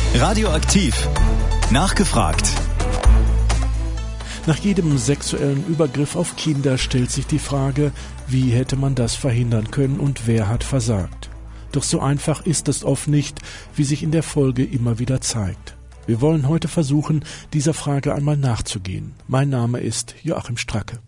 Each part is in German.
Radioaktiv. Nachgefragt. Nach jedem sexuellen Übergriff auf Kinder stellt sich die Frage, wie hätte man das verhindern können und wer hat versagt. Doch so einfach ist es oft nicht, wie sich in der Folge immer wieder zeigt. Wir wollen heute versuchen, dieser Frage einmal nachzugehen. Mein Name ist Joachim Stracke.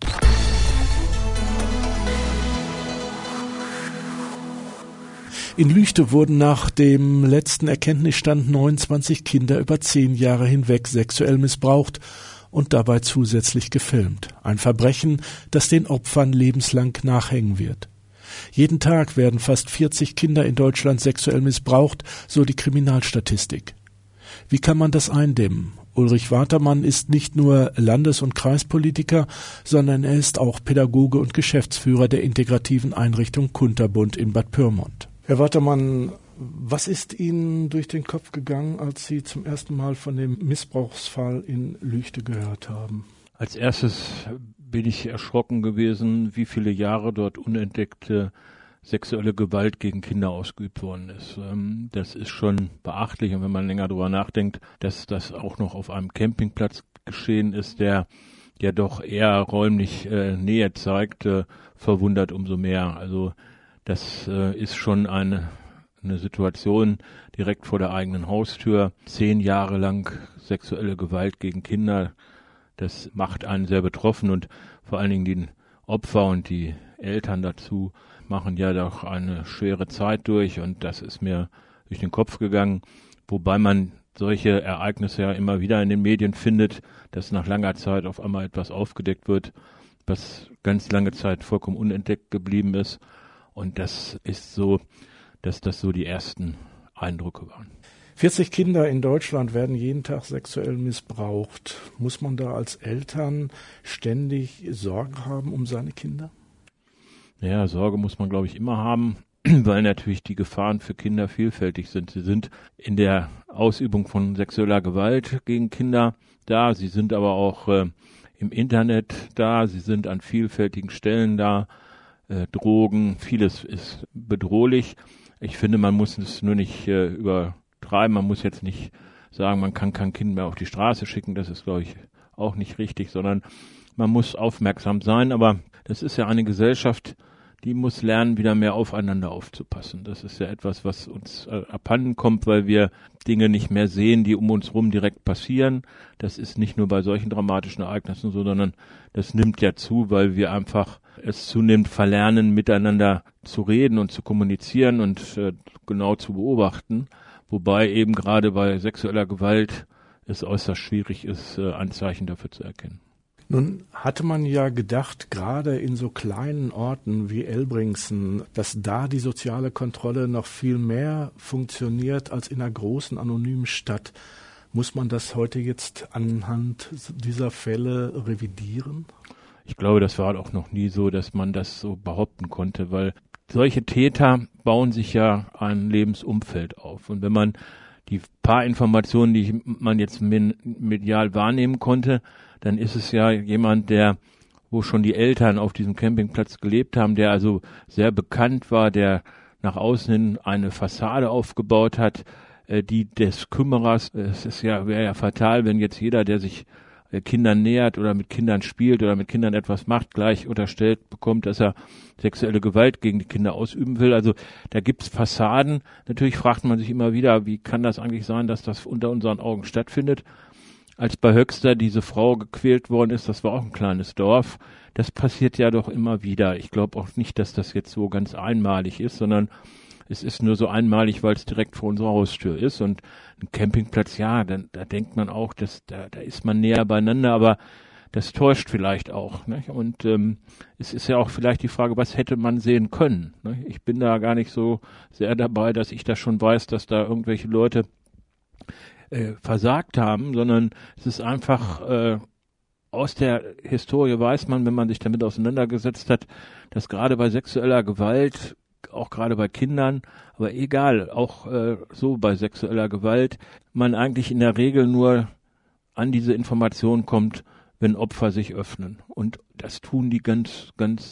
In Lüchte wurden nach dem letzten Erkenntnisstand 29 Kinder über 10 Jahre hinweg sexuell missbraucht und dabei zusätzlich gefilmt. Ein Verbrechen, das den Opfern lebenslang nachhängen wird. Jeden Tag werden fast 40 Kinder in Deutschland sexuell missbraucht, so die Kriminalstatistik. Wie kann man das eindämmen? Ulrich Watermann ist nicht nur Landes- und Kreispolitiker, sondern er ist auch Pädagoge und Geschäftsführer der integrativen Einrichtung Kunterbund in Bad Pyrmont. Herr Watermann, was ist Ihnen durch den Kopf gegangen, als Sie zum ersten Mal von dem Missbrauchsfall in Lüchte gehört haben? Als erstes bin ich erschrocken gewesen, wie viele Jahre dort unentdeckte sexuelle Gewalt gegen Kinder ausgeübt worden ist. Das ist schon beachtlich, und wenn man länger darüber nachdenkt, dass das auch noch auf einem Campingplatz geschehen ist, der doch eher räumlich Nähe zeigt, verwundert umso mehr. Also das ist schon eine Situation direkt vor der eigenen Haustür. 10 Jahre lang sexuelle Gewalt gegen Kinder, das macht einen sehr betroffen, und vor allen Dingen die Opfer und die Eltern dazu machen ja doch eine schwere Zeit durch, und das ist mir durch den Kopf gegangen, wobei man solche Ereignisse ja immer wieder in den Medien findet, dass nach langer Zeit auf einmal etwas aufgedeckt wird, was ganz lange Zeit vollkommen unentdeckt geblieben ist. Und das ist so, dass das so die ersten Eindrücke waren. 40 Kinder in Deutschland werden jeden Tag sexuell missbraucht. Muss man da als Eltern ständig Sorge haben um seine Kinder? Ja, Sorge muss man, glaube ich, immer haben, weil natürlich die Gefahren für Kinder vielfältig sind. Sie sind in der Ausübung von sexueller Gewalt gegen Kinder da, sie sind aber auch im Internet da, sie sind an vielfältigen Stellen da. Drogen, vieles ist bedrohlich. Ich finde, man muss es nur nicht übertreiben. Man muss jetzt nicht sagen, man kann kein Kind mehr auf die Straße schicken. Das ist, glaube ich, auch nicht richtig, sondern man muss aufmerksam sein. Aber das ist ja eine Gesellschaft, die muss lernen, wieder mehr aufeinander aufzupassen. Das ist ja etwas, was uns abhanden kommt, weil wir Dinge nicht mehr sehen, die um uns rum direkt passieren. Das ist nicht nur bei solchen dramatischen Ereignissen so, sondern das nimmt ja zu, weil wir einfach es zunehmend verlernen, miteinander zu reden und zu kommunizieren und genau zu beobachten. Wobei eben gerade bei sexueller Gewalt es äußerst schwierig ist, Anzeichen dafür zu erkennen. Nun hatte man ja gedacht, gerade in so kleinen Orten wie Elbringsen, dass da die soziale Kontrolle noch viel mehr funktioniert als in einer großen, anonymen Stadt. Muss man das heute jetzt anhand dieser Fälle revidieren? Ich glaube, das war auch noch nie so, dass man das so behaupten konnte, weil solche Täter bauen sich ja ein Lebensumfeld auf. Und wenn man die paar Informationen, die man jetzt medial wahrnehmen konnte, dann ist es ja jemand, wo schon die Eltern auf diesem Campingplatz gelebt haben, der also sehr bekannt war, der nach außen hin eine Fassade aufgebaut hat, die des Kümmerers. Wäre ja fatal, wenn jetzt jeder, der sich Kindern nähert oder mit Kindern spielt oder mit Kindern etwas macht, gleich unterstellt bekommt, dass er sexuelle Gewalt gegen die Kinder ausüben will. Also da gibt's Fassaden. Natürlich fragt man sich immer wieder, wie kann das eigentlich sein, dass das unter unseren Augen stattfindet? Als bei Höxter diese Frau gequält worden ist, das war auch ein kleines Dorf, das passiert ja doch immer wieder. Ich glaube auch nicht, dass das jetzt so ganz einmalig ist, sondern es ist nur so einmalig, weil es direkt vor unserer Haustür ist. Und ein Campingplatz, ja, da denkt man auch, da ist man näher beieinander, aber das täuscht vielleicht auch. Ne? Und es ist ja auch vielleicht die Frage, was hätte man sehen können? Ne? Ich bin da gar nicht so sehr dabei, dass ich da schon weiß, dass da irgendwelche Leute versagt haben, sondern es ist einfach aus der Historie weiß man, wenn man sich damit auseinandergesetzt hat, dass gerade bei sexueller Gewalt, auch gerade bei Kindern, aber egal, auch so bei sexueller Gewalt, man eigentlich in der Regel nur an diese Information kommt, wenn Opfer sich öffnen. Und das tun die ganz, ganz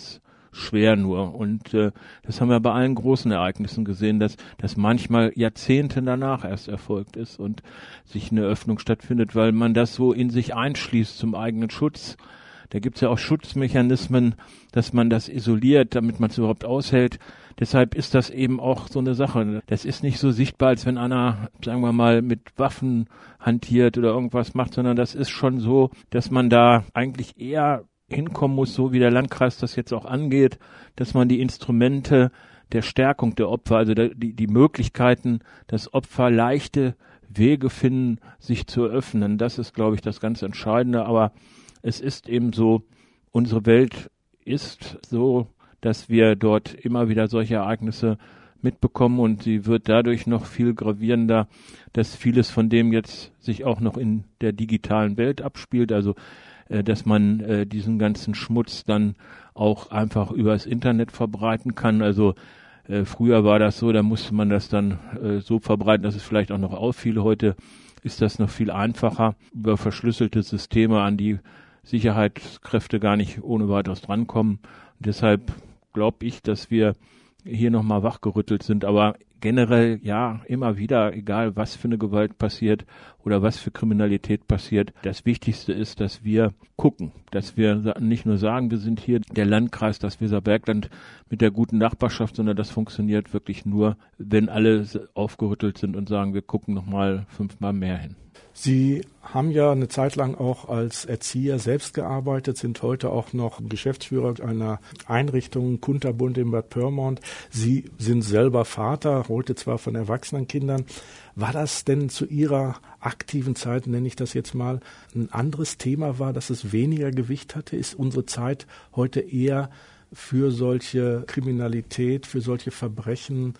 schwer nur. Und das haben wir bei allen großen Ereignissen gesehen, dass das manchmal Jahrzehnte danach erst erfolgt ist und sich eine Öffnung stattfindet, weil man das so in sich einschließt zum eigenen Schutz. Da gibt's ja auch Schutzmechanismen, dass man das isoliert, damit man es überhaupt aushält. Deshalb ist das eben auch so eine Sache. Das ist nicht so sichtbar, als wenn einer, sagen wir mal, mit Waffen hantiert oder irgendwas macht, sondern das ist schon so, dass man da eigentlich eher hinkommen muss, so wie der Landkreis das jetzt auch angeht, dass man die Instrumente der Stärkung der Opfer, also die Möglichkeiten, dass Opfer leichte Wege finden, sich zu öffnen. Das ist, glaube ich, das ganz Entscheidende. Aber es ist eben so, unsere Welt ist so, dass wir dort immer wieder solche Ereignisse mitbekommen und sie wird dadurch noch viel gravierender, dass vieles von dem jetzt sich auch noch in der digitalen Welt abspielt, also dass man diesen ganzen Schmutz dann auch einfach übers Internet verbreiten kann. Also früher war das so, da musste man das dann so verbreiten, dass es vielleicht auch noch auffiel. Heute ist das noch viel einfacher über verschlüsselte Systeme, an die Sicherheitskräfte gar nicht ohne weiteres drankommen. Und deshalb glaube ich, dass wir hier nochmal wachgerüttelt sind. Aber generell, ja, immer wieder, egal was für eine Gewalt passiert oder was für Kriminalität passiert, das Wichtigste ist, dass wir gucken, dass wir nicht nur sagen, wir sind hier der Landkreis, das Weserbergland mit der guten Nachbarschaft, sondern das funktioniert wirklich nur, wenn alle aufgerüttelt sind und sagen, wir gucken nochmal 5-mal mehr hin. Sie haben ja eine Zeit lang auch als Erzieher selbst gearbeitet, sind heute auch noch Geschäftsführer einer Einrichtung, Kunterbund in Bad Pyrmont. Sie sind selber Vater, heute zwar von erwachsenen Kindern. War das denn zu Ihrer aktiven Zeit, nenne ich das jetzt mal, ein anderes Thema war, dass es weniger Gewicht hatte? Ist unsere Zeit heute eher für solche Kriminalität, für solche Verbrechen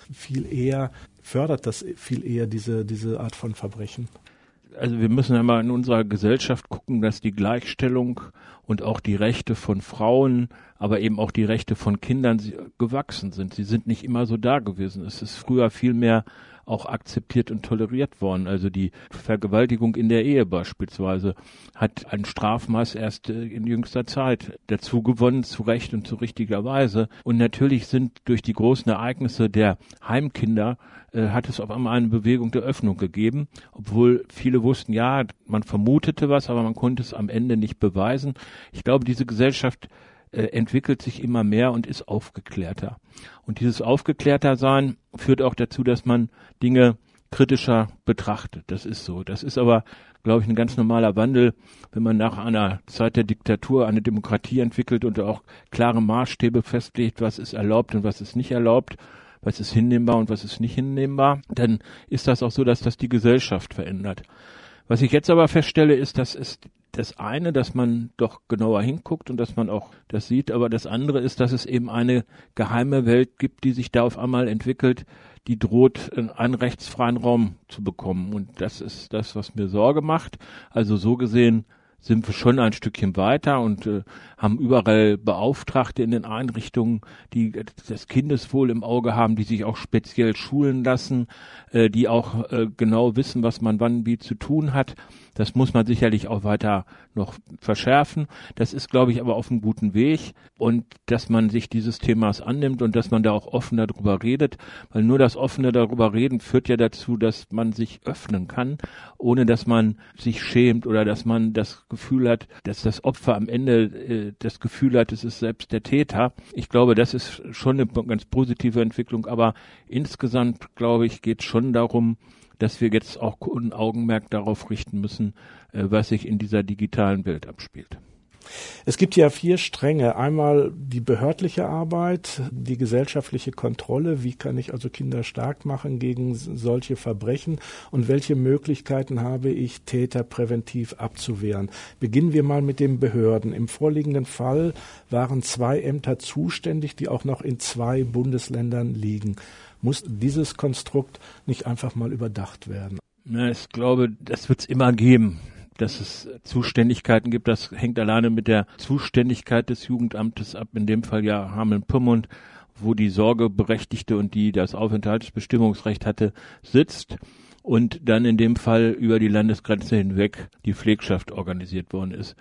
fördert das viel eher diese Art von Verbrechen? Also wir müssen ja mal in unserer Gesellschaft gucken, dass die Gleichstellung und auch die Rechte von Frauen, aber eben auch die Rechte von Kindern gewachsen sind. Sie sind nicht immer so da gewesen. Es ist früher viel mehr auch akzeptiert und toleriert worden. Also die Vergewaltigung in der Ehe beispielsweise hat ein Strafmaß erst in jüngster Zeit dazu gewonnen, zu Recht und zu richtiger Weise. Und natürlich sind durch die großen Ereignisse der Heimkinder hat es auf einmal eine Bewegung der Öffnung gegeben, obwohl viele wussten, ja, man vermutete was, aber man konnte es am Ende nicht beweisen. Ich glaube, diese Gesellschaft entwickelt sich immer mehr und ist aufgeklärter. Und dieses Aufgeklärtersein führt auch dazu, dass man Dinge kritischer betrachtet. Das ist so. Das ist aber, glaube ich, ein ganz normaler Wandel, wenn man nach einer Zeit der Diktatur eine Demokratie entwickelt und auch klare Maßstäbe festlegt, was ist erlaubt und was ist nicht erlaubt, was ist hinnehmbar und was ist nicht hinnehmbar, dann ist das auch so, dass das die Gesellschaft verändert. Was ich jetzt aber feststelle, ist, dass es das eine, dass man doch genauer hinguckt und dass man auch das sieht, aber das andere ist, dass es eben eine geheime Welt gibt, die sich da auf einmal entwickelt, die droht, einen rechtsfreien Raum zu bekommen. Und das ist das, was mir Sorge macht. Also so gesehen sind wir schon ein Stückchen weiter und haben überall Beauftragte in den Einrichtungen, die das Kindeswohl im Auge haben, die sich auch speziell schulen lassen, die auch genau wissen, was man wann wie zu tun hat. Das muss man sicherlich auch weiter noch verschärfen. Das ist, glaube ich, aber auf einem guten Weg und dass man sich dieses Themas annimmt und dass man da auch offener darüber redet, weil nur das offene darüber reden führt ja dazu, dass man sich öffnen kann, ohne dass man sich schämt oder dass man das Gefühl hat, dass das Opfer am Ende das Gefühl hat, es ist selbst der Täter. Ich glaube, das ist schon eine ganz positive Entwicklung, aber insgesamt, glaube ich, geht es schon darum, dass wir jetzt auch ein Augenmerk darauf richten müssen, was sich in dieser digitalen Welt abspielt. Es gibt ja 4 Stränge. Einmal die behördliche Arbeit, die gesellschaftliche Kontrolle. Wie kann ich also Kinder stark machen gegen solche Verbrechen? Und welche Möglichkeiten habe ich, Täter präventiv abzuwehren? Beginnen wir mal mit den Behörden. Im vorliegenden Fall waren 2 Ämter zuständig, die auch noch in 2 Bundesländern liegen. Muss dieses Konstrukt nicht einfach mal überdacht werden? Na, ich glaube, das wird es immer geben, dass es Zuständigkeiten gibt. Das hängt alleine mit der Zuständigkeit des Jugendamtes ab. In dem Fall ja Hameln-Pyrmont, wo die Sorgeberechtigte und die das Aufenthaltsbestimmungsrecht hatte, sitzt. Und dann in dem Fall über die Landesgrenze hinweg die Pflegschaft organisiert worden ist.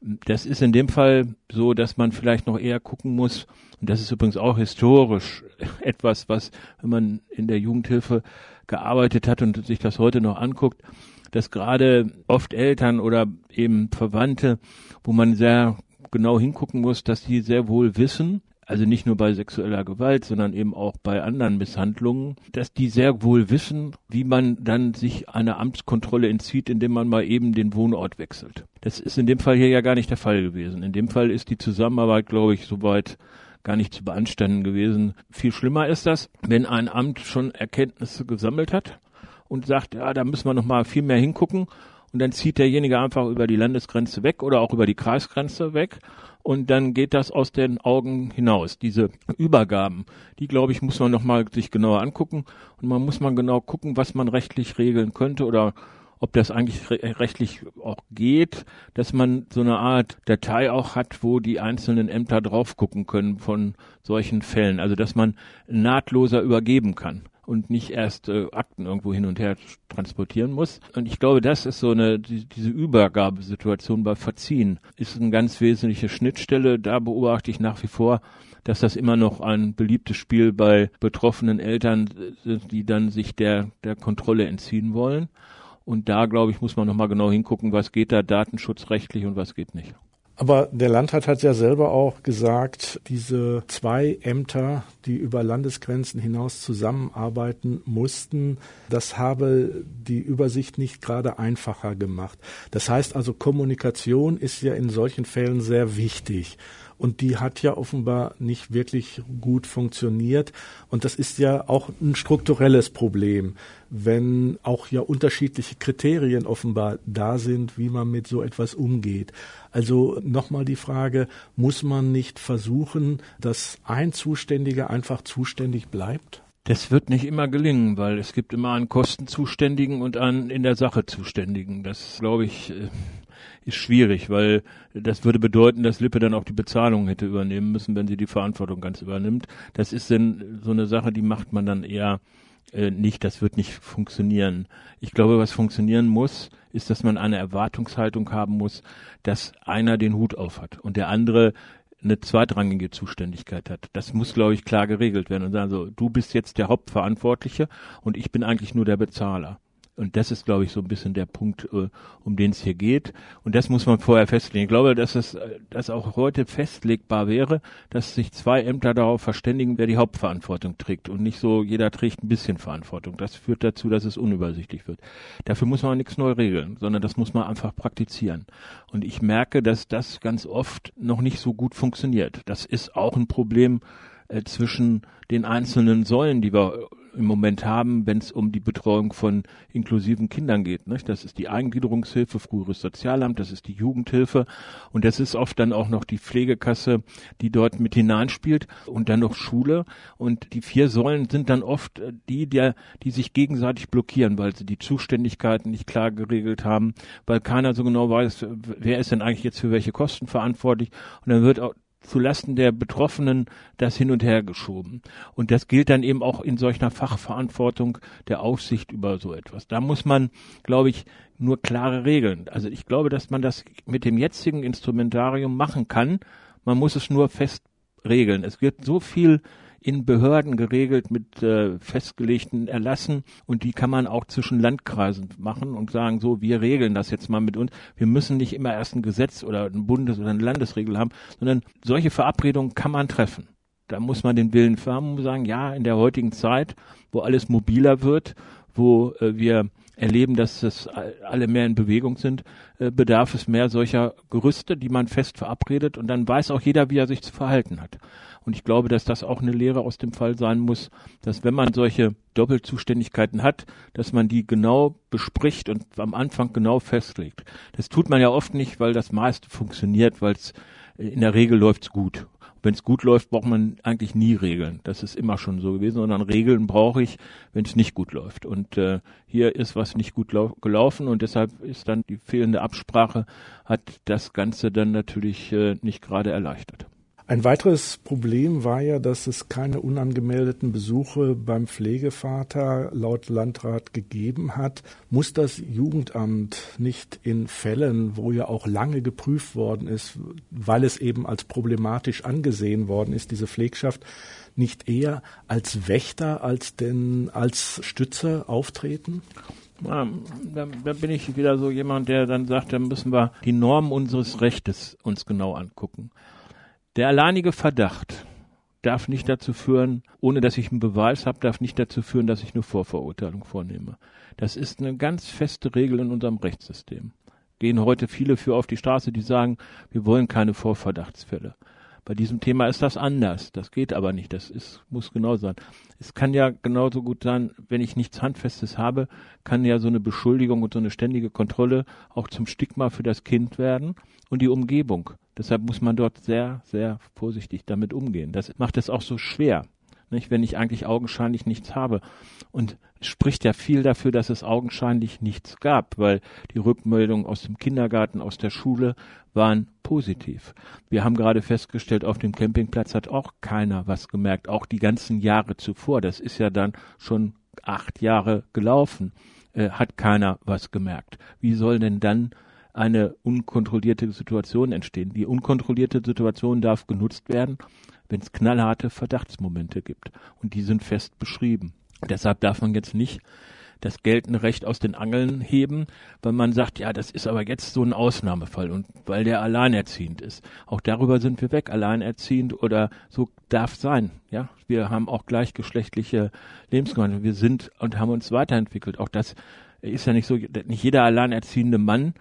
Das ist in dem Fall so, dass man vielleicht noch eher gucken muss, und das ist übrigens auch historisch etwas, was, wenn man in der Jugendhilfe gearbeitet hat und sich das heute noch anguckt, dass gerade oft Eltern oder eben Verwandte, wo man sehr genau hingucken muss, dass die sehr wohl wissen, also nicht nur bei sexueller Gewalt, sondern eben auch bei anderen Misshandlungen, dass die sehr wohl wissen, wie man dann sich einer Amtskontrolle entzieht, indem man mal eben den Wohnort wechselt. Das ist in dem Fall hier ja gar nicht der Fall gewesen. In dem Fall ist die Zusammenarbeit, glaube ich, soweit gar nicht zu beanstanden gewesen. Viel schlimmer ist das, wenn ein Amt schon Erkenntnisse gesammelt hat und sagt, ja, da müssen wir noch mal viel mehr hingucken, und dann zieht derjenige einfach über die Landesgrenze weg oder auch über die Kreisgrenze weg, und dann geht das aus den Augen hinaus. Diese Übergaben, die, glaube ich, muss man noch mal sich genauer angucken, und man muss mal genau gucken, was man rechtlich regeln könnte oder ob das eigentlich rechtlich auch geht, dass man so eine Art Datei auch hat, wo die einzelnen Ämter drauf gucken können von solchen Fällen. Also dass man nahtloser übergeben kann und nicht erst Akten irgendwo hin und her transportieren muss. Und ich glaube, das ist so diese Übergabesituation bei Verziehen ist eine ganz wesentliche Schnittstelle. Da beobachte ich nach wie vor, dass das immer noch ein beliebtes Spiel bei betroffenen Eltern sind, die dann sich der Kontrolle entziehen wollen. Und da, glaube ich, muss man nochmal genau hingucken, was geht da datenschutzrechtlich und was geht nicht. Aber der Landrat hat ja selber auch gesagt, diese 2 Ämter, die über Landesgrenzen hinaus zusammenarbeiten mussten, das habe die Übersicht nicht gerade einfacher gemacht. Das heißt also, Kommunikation ist ja in solchen Fällen sehr wichtig. Und die hat ja offenbar nicht wirklich gut funktioniert. Und das ist ja auch ein strukturelles Problem, wenn auch ja unterschiedliche Kriterien offenbar da sind, wie man mit so etwas umgeht. Also nochmal die Frage, muss man nicht versuchen, dass ein Zuständiger einfach zuständig bleibt? Das wird nicht immer gelingen, weil es gibt immer einen Kostenzuständigen und einen in der Sache Zuständigen. Das, glaube ich, ist schwierig, weil das würde bedeuten, dass Lippe dann auch die Bezahlung hätte übernehmen müssen, wenn sie die Verantwortung ganz übernimmt. Das ist dann so eine Sache, die macht man dann eher nicht, das wird nicht funktionieren. Ich glaube, was funktionieren muss, ist, dass man eine Erwartungshaltung haben muss, dass einer den Hut auf hat und der andere eine zweitrangige Zuständigkeit hat. Das muss, glaube ich, klar geregelt werden und sagen so, du bist jetzt der Hauptverantwortliche und ich bin eigentlich nur der Bezahler. Und das ist, glaube ich, so ein bisschen der Punkt, um den es hier geht. Und das muss man vorher festlegen. Ich glaube, dass das auch heute festlegbar wäre, dass sich 2 Ämter darauf verständigen, wer die Hauptverantwortung trägt. Und nicht so, jeder trägt ein bisschen Verantwortung. Das führt dazu, dass es unübersichtlich wird. Dafür muss man nichts neu regeln, sondern das muss man einfach praktizieren. Und ich merke, dass das ganz oft noch nicht so gut funktioniert. Das ist auch ein Problem zwischen den einzelnen Säulen, die wir im Moment haben, wenn es um die Betreuung von inklusiven Kindern geht. Nicht? Das ist die Eingliederungshilfe, früheres Sozialamt, das ist die Jugendhilfe und das ist oft dann auch noch die Pflegekasse, die dort mit hineinspielt und dann noch Schule. Und die 4 Säulen sind dann oft die sich gegenseitig blockieren, weil sie die Zuständigkeiten nicht klar geregelt haben, weil keiner so genau weiß, wer ist denn eigentlich jetzt für welche Kosten verantwortlich. Und dann wird auch zulasten der Betroffenen das hin und her geschoben. Und das gilt dann eben auch in solcher Fachverantwortung der Aufsicht über so etwas. Da muss man, glaube ich, nur klare Regeln. Also ich glaube, dass man das mit dem jetzigen Instrumentarium machen kann. Man muss es nur fest regeln. Es wird so viel in Behörden geregelt mit festgelegten Erlassen und die kann man auch zwischen Landkreisen machen und sagen, so, wir regeln das jetzt mal mit uns. Wir müssen nicht immer erst ein Gesetz oder ein Bundes- oder eine Landesregel haben, sondern solche Verabredungen kann man treffen. Da muss man den Willen haben und sagen, ja, in der heutigen Zeit, wo alles mobiler wird, wo wir erleben, dass das alle mehr in Bewegung sind, bedarf es mehr solcher Gerüste, die man fest verabredet und dann weiß auch jeder, wie er sich zu verhalten hat. Und ich glaube, dass das auch eine Lehre aus dem Fall sein muss, dass wenn man solche Doppelzuständigkeiten hat, dass man die genau bespricht und am Anfang genau festlegt. Das tut man ja oft nicht, weil das meiste funktioniert, weil es in der Regel läuft's gut. Wenn es gut läuft, braucht man eigentlich nie Regeln. Das ist immer schon so gewesen, sondern Regeln brauche ich, wenn es nicht gut läuft. Und hier ist was nicht gut gelaufen und deshalb ist dann die fehlende Absprache, hat das Ganze dann natürlich nicht gerade erleichtert. Ein weiteres Problem war ja, dass es keine unangemeldeten Besuche beim Pflegevater laut Landrat gegeben hat. Muss das Jugendamt nicht in Fällen, wo ja auch lange geprüft worden ist, weil es eben als problematisch angesehen worden ist, diese Pflegschaft, nicht eher als Wächter als Stützer auftreten? Da bin ich wieder so jemand, der dann sagt, da müssen wir die Normen unseres Rechtes uns genau angucken. Der alleinige Verdacht darf nicht dazu führen, ohne dass ich einen Beweis habe, darf nicht dazu führen, dass ich eine Vorverurteilung vornehme. Das ist eine ganz feste Regel in unserem Rechtssystem. Gehen heute viele für auf die Straße, die sagen, wir wollen keine Vorverdachtsfälle. Bei diesem Thema ist das anders. Das geht aber nicht. Muss genau sein. Es kann ja genauso gut sein, wenn ich nichts Handfestes habe, kann ja so eine Beschuldigung und so eine ständige Kontrolle auch zum Stigma für das Kind werden und die Umgebung. Deshalb muss man dort sehr, sehr vorsichtig damit umgehen. Das macht es auch so schwer, nicht, wenn ich eigentlich augenscheinlich nichts habe. Und es spricht ja viel dafür, dass es augenscheinlich nichts gab, weil die Rückmeldungen aus dem Kindergarten, aus der Schule waren positiv. Wir haben gerade festgestellt, auf dem Campingplatz hat auch keiner was gemerkt, auch die ganzen Jahre zuvor. Das ist ja dann schon 8 Jahre gelaufen, hat keiner was gemerkt. Wie soll denn dann eine unkontrollierte Situation entstehen? Die unkontrollierte Situation darf genutzt werden, wenn es knallharte Verdachtsmomente gibt. Und die sind fest beschrieben. Deshalb darf man jetzt nicht das geltende Recht aus den Angeln heben, weil man sagt, ja, das ist aber jetzt so ein Ausnahmefall und weil der alleinerziehend ist. Auch darüber sind wir weg, alleinerziehend oder so darf sein. Ja, wir haben auch gleichgeschlechtliche Lebensgemeinschaften. Wir sind und haben uns weiterentwickelt. Auch das ist ja nicht so, nicht jeder alleinerziehende Mann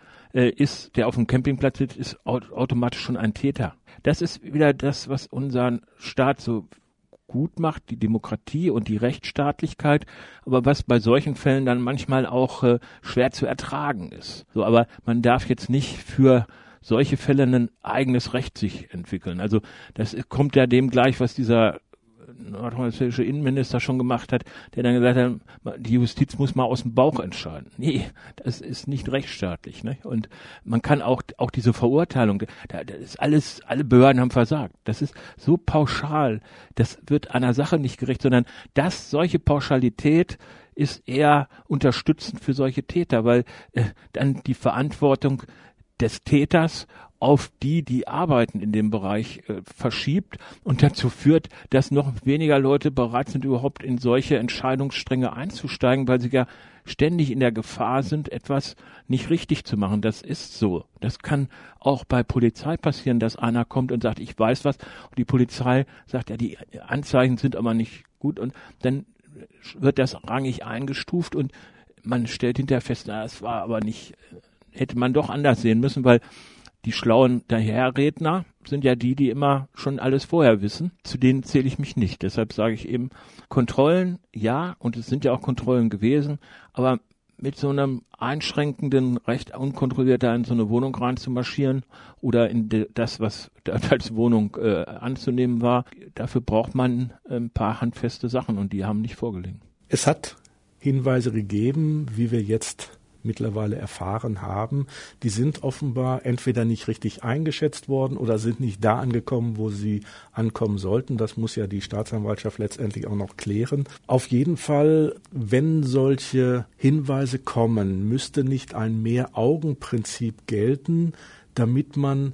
der auf dem Campingplatz sitzt, ist automatisch schon ein Täter. Das ist wieder das, was unseren Staat so gut macht, die Demokratie und die Rechtsstaatlichkeit, aber was bei solchen Fällen dann manchmal auch schwer zu ertragen ist. So, aber man darf jetzt nicht für solche Fälle ein eigenes Recht sich entwickeln. Also das kommt ja dem gleich, was dieser nordrhein-westfälische Innenminister schon gemacht hat, der dann gesagt hat, die Justiz muss mal aus dem Bauch entscheiden. Nee, das ist nicht rechtsstaatlich. Ne? Und man kann auch diese Verurteilung, das ist alles, alle Behörden haben versagt. Das ist so pauschal, das wird einer Sache nicht gerecht, sondern solche Pauschalität ist eher unterstützend für solche Täter, weil dann die Verantwortung des Täters auf die arbeiten in dem Bereich, verschiebt und dazu führt, dass noch weniger Leute bereit sind, überhaupt in solche Entscheidungsstränge einzusteigen, weil sie ja ständig in der Gefahr sind, etwas nicht richtig zu machen. Das ist so. Das kann auch bei Polizei passieren, dass einer kommt und sagt, ich weiß was, und die Polizei sagt, ja, die Anzeichen sind aber nicht gut, und dann wird das rangig eingestuft und man stellt hinterher fest, es war aber nicht, hätte man doch anders sehen müssen, weil die schlauen Daherredner sind ja die immer schon alles vorher wissen. Zu denen zähle ich mich nicht. Deshalb sage ich eben, Kontrollen, ja, und es sind ja auch Kontrollen gewesen, aber mit so einem einschränkenden Recht, unkontrollierter in so eine Wohnung reinzumarschieren oder in das, was als Wohnung anzunehmen war, dafür braucht man ein paar handfeste Sachen und die haben nicht vorgelegen. Es hat Hinweise gegeben, wie wir jetzt mittlerweile erfahren haben, die sind offenbar entweder nicht richtig eingeschätzt worden oder sind nicht da angekommen, wo sie ankommen sollten. Das muss ja die Staatsanwaltschaft letztendlich auch noch klären. Auf jeden Fall, wenn solche Hinweise kommen, müsste nicht ein Mehr-Augen-Prinzip gelten, damit man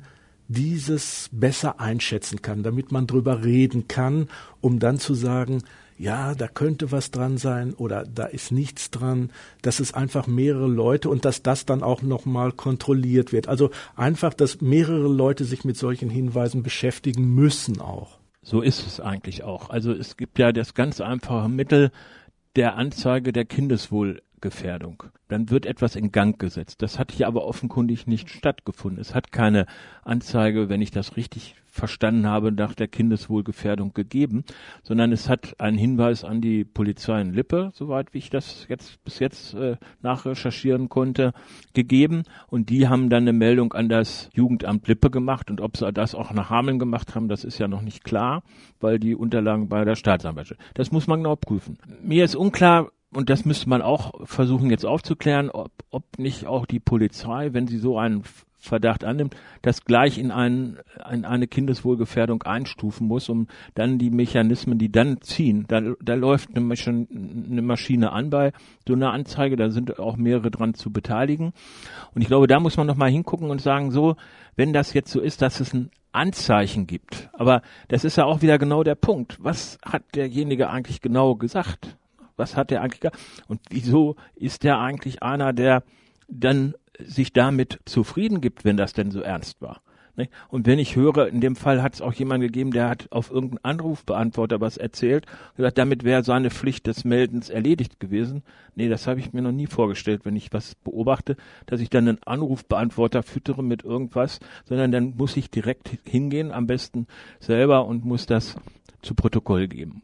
dieses besser einschätzen kann, damit man drüber reden kann, um dann zu sagen, ja, da könnte was dran sein oder da ist nichts dran, dass es einfach mehrere Leute und dass das dann auch nochmal kontrolliert wird. Also einfach, dass mehrere Leute sich mit solchen Hinweisen beschäftigen müssen auch. So ist es eigentlich auch. Also es gibt ja das ganz einfache Mittel der Anzeige der Kindeswohlgefährdung. Dann wird etwas in Gang gesetzt. Das hat hier aber offenkundig nicht stattgefunden. Es hat keine Anzeige, wenn ich das richtig verstanden habe, nach der Kindeswohlgefährdung gegeben, sondern es hat einen Hinweis an die Polizei in Lippe, soweit wie ich das bis jetzt nachrecherchieren konnte, gegeben, und die haben dann eine Meldung an das Jugendamt Lippe gemacht, und ob sie das auch nach Hameln gemacht haben, das ist ja noch nicht klar, weil die Unterlagen bei der Staatsanwaltschaft. Das muss man genau prüfen. Mir ist unklar, und das müsste man auch versuchen jetzt aufzuklären, ob nicht auch die Polizei, wenn sie so einen Verdacht annimmt, das gleich in eine Kindeswohlgefährdung einstufen muss, um dann die Mechanismen, die dann ziehen. Da läuft eine Maschine an bei so einer Anzeige, da sind auch mehrere dran zu beteiligen. Und ich glaube, da muss man noch mal hingucken und sagen, so, wenn das jetzt so ist, dass es ein Anzeichen gibt. Aber das ist ja auch wieder genau der Punkt. Was hat derjenige eigentlich genau gesagt? Was hat er eigentlich gesagt? Und wieso ist der eigentlich einer, der dann sich damit zufrieden gibt, wenn das denn so ernst war? Und wenn ich höre, in dem Fall hat es auch jemanden gegeben, der hat auf irgendeinen Anrufbeantworter was erzählt, gesagt, damit wäre seine Pflicht des Meldens erledigt gewesen. Nee, das habe ich mir noch nie vorgestellt, wenn ich was beobachte, dass ich dann einen Anrufbeantworter füttere mit irgendwas, sondern dann muss ich direkt hingehen, am besten selber, und muss das zu Protokoll geben.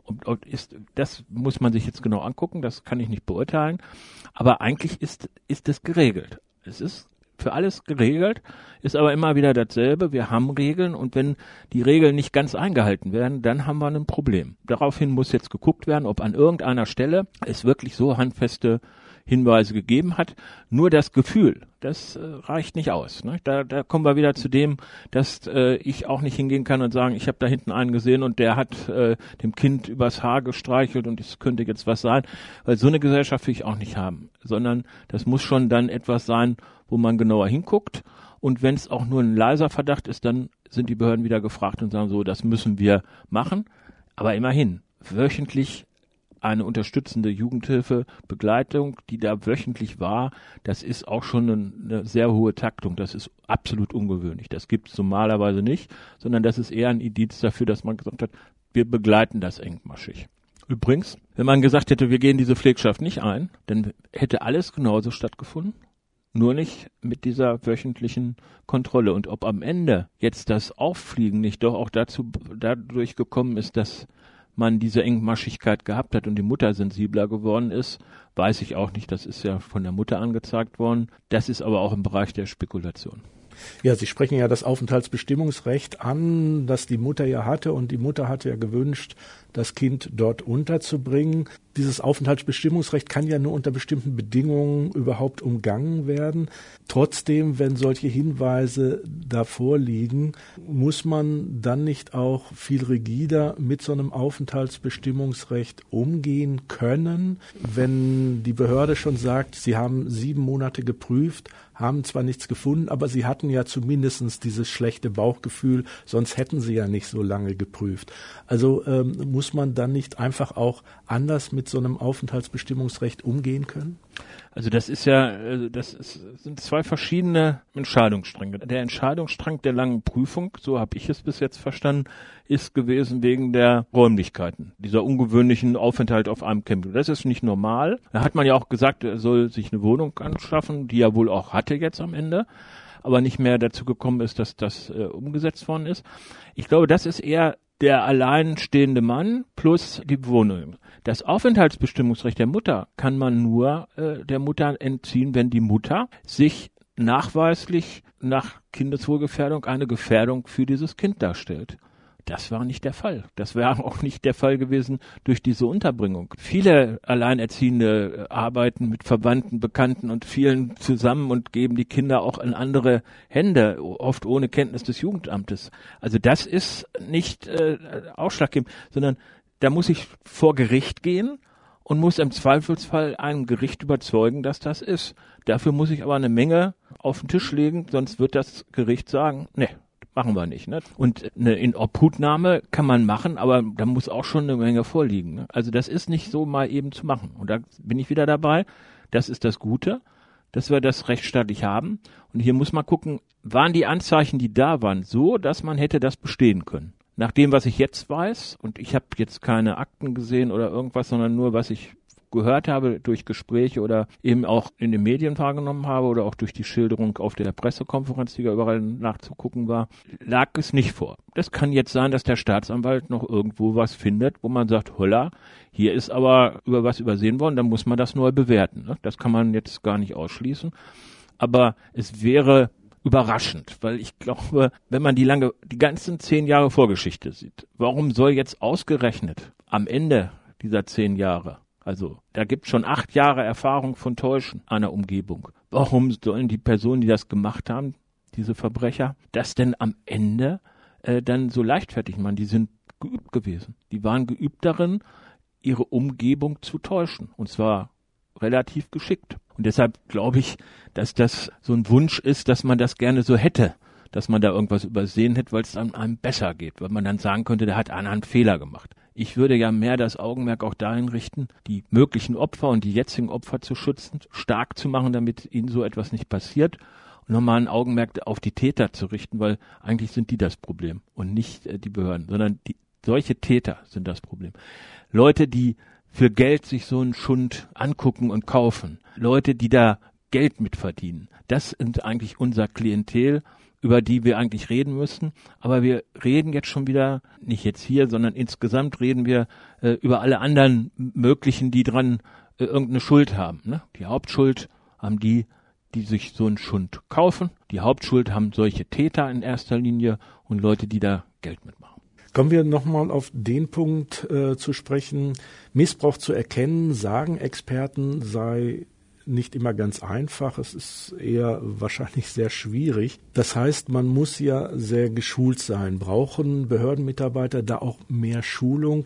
Das muss man sich jetzt genau angucken, das kann ich nicht beurteilen, aber eigentlich ist es geregelt. Es ist für alles geregelt, ist aber immer wieder dasselbe. Wir haben Regeln, und wenn die Regeln nicht ganz eingehalten werden, dann haben wir ein Problem. Daraufhin muss jetzt geguckt werden, ob an irgendeiner Stelle es wirklich so handfeste Hinweise gegeben hat. Nur das Gefühl, das reicht nicht aus. Ne? Da kommen wir wieder zu dem, dass ich auch nicht hingehen kann und sagen, ich habe da hinten einen gesehen und der hat dem Kind übers Haar gestreichelt und es könnte jetzt was sein. Weil so eine Gesellschaft will ich auch nicht haben. Sondern das muss schon dann etwas sein, wo man genauer hinguckt. Und wenn es auch nur ein leiser Verdacht ist, dann sind die Behörden wieder gefragt und sagen so, das müssen wir machen. Aber immerhin, wöchentlich eine unterstützende Jugendhilfebegleitung, die da wöchentlich war, das ist auch schon eine sehr hohe Taktung. Das ist absolut ungewöhnlich. Das gibt es normalerweise nicht, sondern das ist eher ein Indiz dafür, dass man gesagt hat, wir begleiten das engmaschig. Übrigens, wenn man gesagt hätte, wir gehen diese Pflegschaft nicht ein, dann hätte alles genauso stattgefunden. Nur nicht mit dieser wöchentlichen Kontrolle. Und ob am Ende jetzt das Auffliegen nicht doch auch dadurch gekommen ist, dass man diese Engmaschigkeit gehabt hat und die Mutter sensibler geworden ist, weiß ich auch nicht. Das ist ja von der Mutter angezeigt worden. Das ist aber auch im Bereich der Spekulation. Ja, Sie sprechen ja das Aufenthaltsbestimmungsrecht an, das die Mutter ja hatte, und die Mutter hatte ja gewünscht, das Kind dort unterzubringen. Dieses Aufenthaltsbestimmungsrecht kann ja nur unter bestimmten Bedingungen überhaupt umgangen werden. Trotzdem, wenn solche Hinweise davor liegen, muss man dann nicht auch viel rigider mit so einem Aufenthaltsbestimmungsrecht umgehen können, wenn die Behörde schon sagt, sie haben 7 Monate geprüft, haben zwar nichts gefunden, aber sie hatten ja zumindest dieses schlechte Bauchgefühl, sonst hätten sie ja nicht so lange geprüft. Also muss man dann nicht einfach auch anders mit so einem Aufenthaltsbestimmungsrecht umgehen können? Also das sind 2 verschiedene Entscheidungsstränge. Der Entscheidungsstrang der langen Prüfung, so habe ich es bis jetzt verstanden, ist gewesen wegen der Räumlichkeiten, dieser ungewöhnlichen Aufenthalt auf einem Camping. Das ist nicht normal. Da hat man ja auch gesagt, er soll sich eine Wohnung anschaffen, die er wohl auch hatte jetzt am Ende, aber nicht mehr dazu gekommen ist, dass das umgesetzt worden ist. Ich glaube, das ist eher der alleinstehende Mann plus die Wohnung. Das Aufenthaltsbestimmungsrecht der Mutter kann man nur der Mutter entziehen, wenn die Mutter sich nachweislich nach Kindeswohlgefährdung eine Gefährdung für dieses Kind darstellt. Das war nicht der Fall. Das wäre auch nicht der Fall gewesen durch diese Unterbringung. Viele Alleinerziehende arbeiten mit Verwandten, Bekannten und vielen zusammen und geben die Kinder auch in andere Hände, oft ohne Kenntnis des Jugendamtes. Also das ist nicht ausschlaggebend, sondern da muss ich vor Gericht gehen und muss im Zweifelsfall einem Gericht überzeugen, dass das ist. Dafür muss ich aber eine Menge auf den Tisch legen, sonst wird das Gericht sagen, ne, machen wir nicht. Ne? Und eine Inobhutnahme kann man machen, aber da muss auch schon eine Menge vorliegen. Ne? Also das ist nicht so mal eben zu machen. Und da bin ich wieder dabei. Das ist das Gute, dass wir das rechtsstaatlich haben. Und hier muss man gucken, waren die Anzeichen, die da waren, so, dass man hätte das bestehen können. Nach dem, was ich jetzt weiß, und ich habe jetzt keine Akten gesehen oder irgendwas, sondern nur, was ich gehört habe durch Gespräche oder eben auch in den Medien wahrgenommen habe oder auch durch die Schilderung auf der Pressekonferenz, die da überall nachzugucken war, lag es nicht vor. Das kann jetzt sein, dass der Staatsanwalt noch irgendwo was findet, wo man sagt, holla, hier ist aber über was übersehen worden, dann muss man das neu bewerten. Ne? Das kann man jetzt gar nicht ausschließen. Aber es wäre überraschend, weil ich glaube, wenn man die ganzen 10 Jahre Vorgeschichte sieht, warum soll jetzt ausgerechnet am Ende dieser 10 Jahre, also da gibt es schon 8 Jahre Erfahrung von Täuschen an der Umgebung, warum sollen die Personen, die das gemacht haben, diese Verbrecher, das denn am Ende dann so leichtfertig machen. Die sind geübt gewesen. Die waren geübt darin, ihre Umgebung zu täuschen. Und zwar relativ geschickt. Und deshalb glaube ich, dass das so ein Wunsch ist, dass man das gerne so hätte, dass man da irgendwas übersehen hätte, weil es dann einem besser geht, weil man dann sagen könnte, der hat einen Fehler gemacht. Ich würde ja mehr das Augenmerk auch dahin richten, die möglichen Opfer und die jetzigen Opfer zu schützen, stark zu machen, damit ihnen so etwas nicht passiert und nochmal ein Augenmerk auf die Täter zu richten, weil eigentlich sind die das Problem und nicht die Behörden, sondern solche Täter sind das Problem. Leute, die für Geld sich so einen Schund angucken und kaufen, Leute, die da Geld mitverdienen, das sind eigentlich unser Klientel, über die wir eigentlich reden müssten. Aber wir reden jetzt schon wieder, nicht jetzt hier, sondern insgesamt reden wir über alle anderen möglichen, die dran irgendeine Schuld haben. Ne? Die Hauptschuld haben die sich so einen Schund kaufen. Die Hauptschuld haben solche Täter in erster Linie und Leute, die da Geld mitmachen. Kommen wir nochmal auf den Punkt zu sprechen. Missbrauch zu erkennen, sagen Experten, sei nicht immer ganz einfach. Es ist eher wahrscheinlich sehr schwierig. Das heißt, man muss ja sehr geschult sein. Brauchen Behördenmitarbeiter da auch mehr Schulung,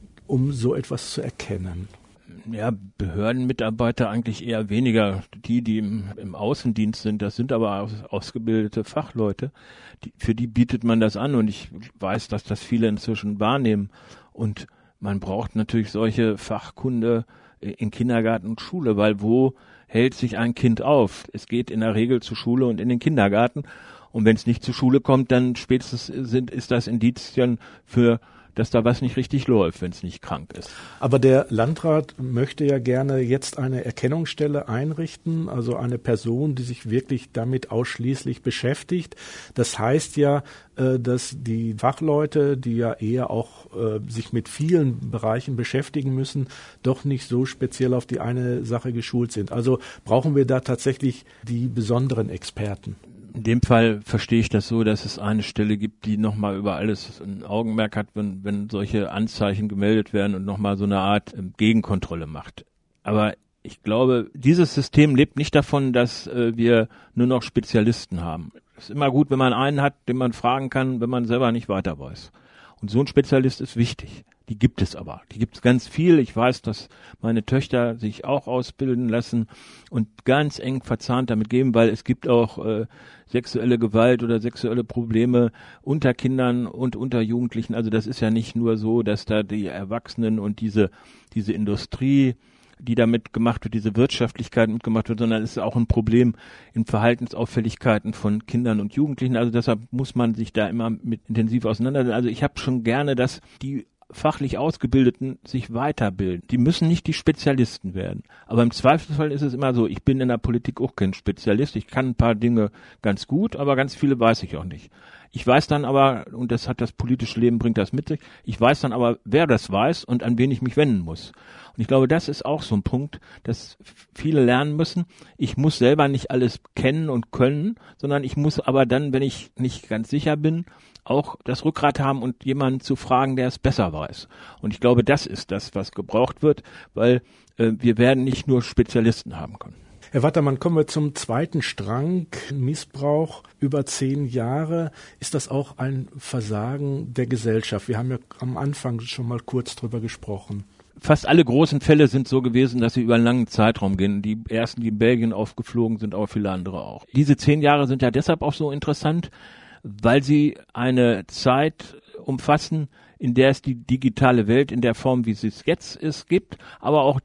um so etwas zu erkennen? Ja, Behördenmitarbeiter eigentlich eher weniger. Die im Außendienst sind, das sind aber ausgebildete Fachleute. Für die bietet man das an und ich weiß, dass das viele inzwischen wahrnehmen. Und man braucht natürlich solche Fachkunde in Kindergarten und Schule, weil wo hält sich ein Kind auf? Es geht in der Regel zur Schule und in den Kindergarten. Und wenn es nicht zur Schule kommt, dann spätestens ist das Indizien für, dass da was nicht richtig läuft, wenn es nicht krank ist. Aber der Landrat möchte ja gerne jetzt eine Erkennungsstelle einrichten, also eine Person, die sich wirklich damit ausschließlich beschäftigt. Das heißt ja, dass die Fachleute, die ja eher auch sich mit vielen Bereichen beschäftigen müssen, doch nicht so speziell auf die eine Sache geschult sind. Also brauchen wir da tatsächlich die besonderen Experten. In dem Fall verstehe ich das so, dass es eine Stelle gibt, die nochmal über alles ein Augenmerk hat, wenn solche Anzeichen gemeldet werden und nochmal so eine Art Gegenkontrolle macht. Aber ich glaube, dieses System lebt nicht davon, dass wir nur noch Spezialisten haben. Es ist immer gut, wenn man einen hat, den man fragen kann, wenn man selber nicht weiter weiß. Und so ein Spezialist ist wichtig. Die gibt es aber. Die gibt es ganz viel. Ich weiß, dass meine Töchter sich auch ausbilden lassen und ganz eng verzahnt damit geben, weil es gibt auch sexuelle Gewalt oder sexuelle Probleme unter Kindern und unter Jugendlichen. Also das ist ja nicht nur so, dass da die Erwachsenen und diese Industrie, die damit gemacht wird, diese Wirtschaftlichkeit mitgemacht wird, sondern es ist auch ein Problem in Verhaltensauffälligkeiten von Kindern und Jugendlichen. Also deshalb muss man sich da immer mit intensiv auseinandersetzen. Also ich habe schon gerne, dass die fachlich Ausgebildeten sich weiterbilden. Die müssen nicht die Spezialisten werden. Aber im Zweifelsfall ist es immer so, ich bin in der Politik auch kein Spezialist. Ich kann ein paar Dinge ganz gut, aber ganz viele weiß ich auch nicht. Ich weiß dann aber, und das hat das politische Leben, bringt das mit sich, ich weiß dann aber, wer das weiß und an wen ich mich wenden muss. Und ich glaube, das ist auch so ein Punkt, dass viele lernen müssen. Ich muss selber nicht alles kennen und können, sondern ich muss aber dann, wenn ich nicht ganz sicher bin, auch das Rückgrat haben und jemanden zu fragen, der es besser weiß. Und ich glaube, das ist das, was gebraucht wird, weil wir werden nicht nur Spezialisten haben können. Herr Watermann, kommen wir zum zweiten Strang. Missbrauch über 10 Jahre. Ist das auch ein Versagen der Gesellschaft? Wir haben ja am Anfang schon mal kurz drüber gesprochen. Fast alle großen Fälle sind so gewesen, dass sie über einen langen Zeitraum gehen. Die ersten, die in Belgien aufgeflogen sind, aber viele andere auch. Diese 10 Jahre sind ja deshalb auch so interessant, weil sie eine Zeit umfassen, in der es die digitale Welt in der Form, wie sie es jetzt ist, gibt, aber auch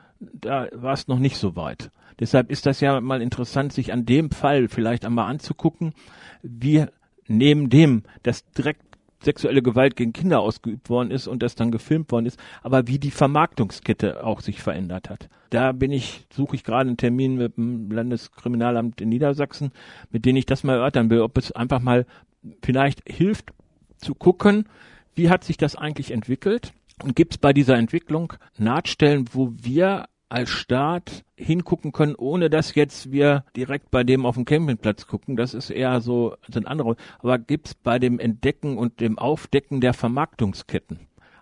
da war es noch nicht so weit. Deshalb ist das ja mal interessant, sich an dem Fall vielleicht einmal anzugucken, wie neben dem, dass direkt sexuelle Gewalt gegen Kinder ausgeübt worden ist und das dann gefilmt worden ist, aber wie die Vermarktungskette auch sich verändert hat. Da suche ich gerade einen Termin mit dem Landeskriminalamt in Niedersachsen, mit dem ich das mal erörtern will, ob es einfach mal vielleicht hilft zu gucken, wie hat sich das eigentlich entwickelt und gibt es bei dieser Entwicklung Nahtstellen, wo wir als Staat hingucken können, ohne dass jetzt wir direkt bei dem auf dem Campingplatz gucken. Das ist eher so, sind andere. Aber gibt's bei dem Entdecken und dem Aufdecken der Vermarktungsketten,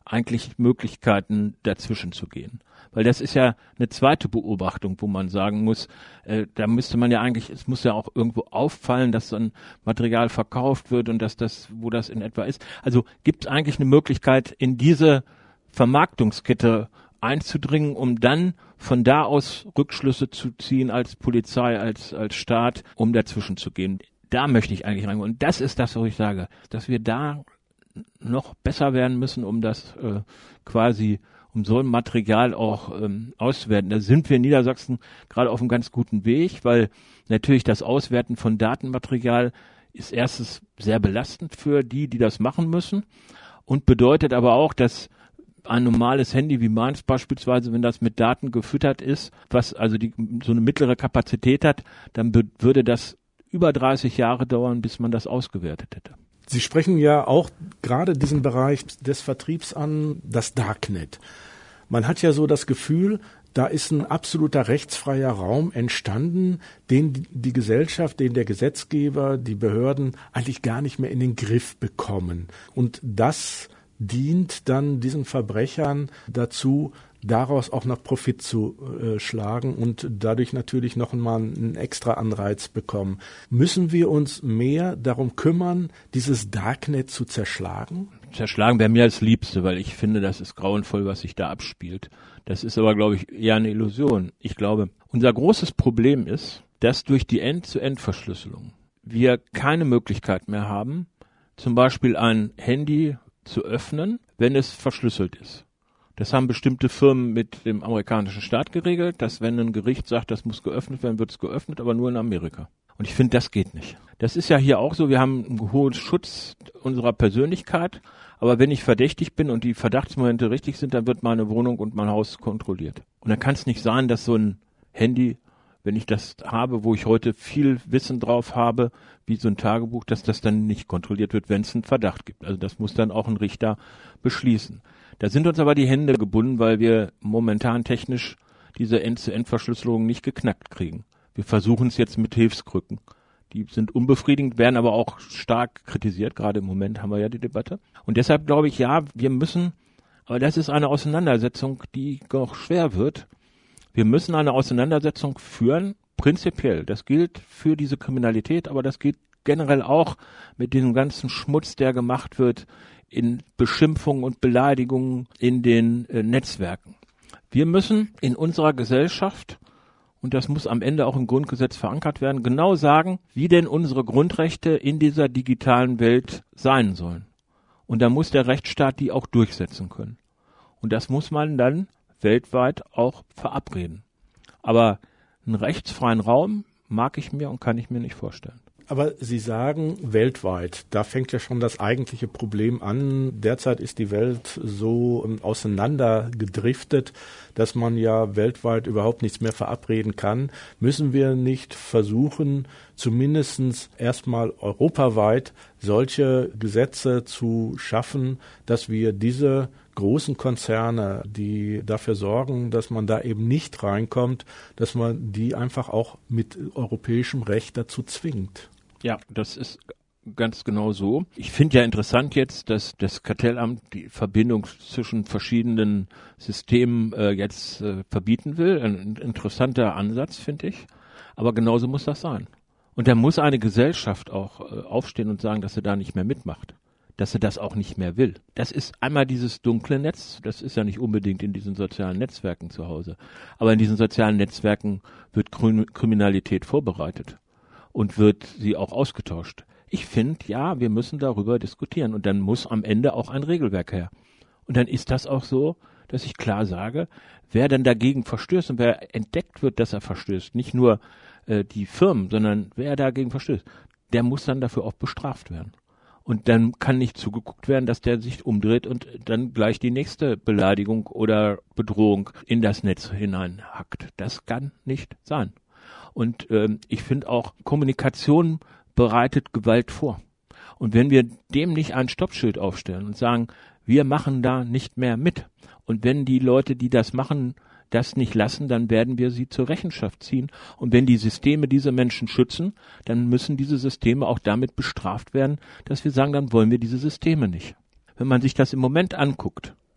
eigentlich Möglichkeiten, dazwischen zu gehen. Weil das ist ja eine zweite Beobachtung, wo man sagen muss, da müsste man ja eigentlich, es muss ja auch irgendwo auffallen, dass so ein Material verkauft wird und dass das, wo das in etwa ist. Also gibt es eigentlich eine Möglichkeit, in diese Vermarktungskette einzudringen, um dann von da aus Rückschlüsse zu ziehen als Polizei, als Staat, um dazwischen zu gehen. Da möchte ich eigentlich rein. Und das ist das, wo ich sage, dass wir da noch besser werden müssen, um das quasi, um so ein Material auch auszuwerten. Da sind wir in Niedersachsen gerade auf einem ganz guten Weg, weil natürlich das Auswerten von Datenmaterial ist erstens sehr belastend für die das machen müssen und bedeutet aber auch, dass ein normales Handy wie meins beispielsweise, wenn das mit Daten gefüttert ist, was also so eine mittlere Kapazität hat, dann würde das über 30 Jahre dauern, bis man das ausgewertet hätte. Sie sprechen ja auch gerade diesen Bereich des Vertriebs an, das Darknet. Man hat ja so das Gefühl, da ist ein absoluter rechtsfreier Raum entstanden, den die Gesellschaft, den der Gesetzgeber, die Behörden eigentlich gar nicht mehr in den Griff bekommen. Und das dient dann diesen Verbrechern dazu, daraus auch noch Profit zu schlagen und dadurch natürlich noch einmal einen extra Anreiz bekommen. Müssen wir uns mehr darum kümmern, dieses Darknet zu zerschlagen? Zerschlagen wäre mir das Liebste, weil ich finde, das ist grauenvoll, was sich da abspielt. Das ist aber, glaube ich, eher eine Illusion. Ich glaube, unser großes Problem ist, dass durch die End-zu-End-Verschlüsselung wir keine Möglichkeit mehr haben, zum Beispiel ein Handy zu öffnen, wenn es verschlüsselt ist. Das haben bestimmte Firmen mit dem amerikanischen Staat geregelt, dass wenn ein Gericht sagt, das muss geöffnet werden, wird es geöffnet, aber nur in Amerika. Und ich finde, das geht nicht. Das ist ja hier auch so, wir haben einen hohen Schutz unserer Persönlichkeit, aber wenn ich verdächtig bin und die Verdachtsmomente richtig sind, dann wird meine Wohnung und mein Haus kontrolliert. Und dann kann es nicht sein, dass so ein Handy, wenn ich das habe, wo ich heute viel Wissen drauf habe, wie so ein Tagebuch, dass das dann nicht kontrolliert wird, wenn es einen Verdacht gibt. Also das muss dann auch ein Richter beschließen. Da sind uns aber die Hände gebunden, weil wir momentan technisch diese End-zu-End-Verschlüsselung nicht geknackt kriegen. Wir versuchen es jetzt mit Hilfskrücken. Die sind unbefriedigend, werden aber auch stark kritisiert. Gerade im Moment haben wir ja die Debatte. Und deshalb glaube ich, ja, wir müssen, aber das ist eine Auseinandersetzung, die auch schwer wird. Wir müssen eine Auseinandersetzung führen, prinzipiell. Das gilt für diese Kriminalität, aber das gilt generell auch mit diesem ganzen Schmutz, der gemacht wird in Beschimpfungen und Beleidigungen in den Netzwerken. Wir müssen in unserer Gesellschaft, und das muss am Ende auch im Grundgesetz verankert werden, genau sagen, wie denn unsere Grundrechte in dieser digitalen Welt sein sollen. Und da muss der Rechtsstaat die auch durchsetzen können. Und das muss man dann weltweit auch verabreden. Aber einen rechtsfreien Raum mag ich mir und kann ich mir nicht vorstellen. Aber Sie sagen weltweit, da fängt ja schon das eigentliche Problem an. Derzeit ist die Welt so auseinandergedriftet, dass man ja weltweit überhaupt nichts mehr verabreden kann. Müssen wir nicht versuchen, zumindest erstmal europaweit solche Gesetze zu schaffen, dass wir diese großen Konzerne, die dafür sorgen, dass man da eben nicht reinkommt, dass man die einfach auch mit europäischem Recht dazu zwingt? Ja, das ist ganz genau so. Ich finde ja interessant jetzt, dass das Kartellamt die Verbindung zwischen verschiedenen Systemen jetzt verbieten will. Ein interessanter Ansatz, finde ich. Aber genauso muss das sein. Und da muss eine Gesellschaft auch aufstehen und sagen, dass sie da nicht mehr mitmacht. Dass sie das auch nicht mehr will. Das ist einmal dieses dunkle Netz, das ist ja nicht unbedingt in diesen sozialen Netzwerken zu Hause. Aber in diesen sozialen Netzwerken wird Kriminalität vorbereitet und wird sie auch ausgetauscht. Ich finde, ja, wir müssen darüber diskutieren und dann muss am Ende auch ein Regelwerk her. Und dann ist das auch so, dass ich klar sage, wer dann dagegen verstößt und wer entdeckt wird, dass er verstößt, nicht nur die Firmen, sondern wer dagegen verstößt, der muss dann dafür auch bestraft werden. Und dann kann nicht zugeguckt werden, dass der sich umdreht und dann gleich die nächste Beleidigung oder Bedrohung in das Netz hineinhackt. Das kann nicht sein. Und ich finde auch, Kommunikation bereitet Gewalt vor. Und wenn wir dem nicht ein Stoppschild aufstellen und sagen, wir machen da nicht mehr mit. Und wenn die Leute, die das machen, das nicht lassen, dann werden wir sie zur Rechenschaft ziehen. Und wenn die Systeme diese Menschen schützen, dann müssen diese Systeme auch damit bestraft werden, dass wir sagen, dann wollen wir diese Systeme nicht. Wenn man sich das im Moment anguckt,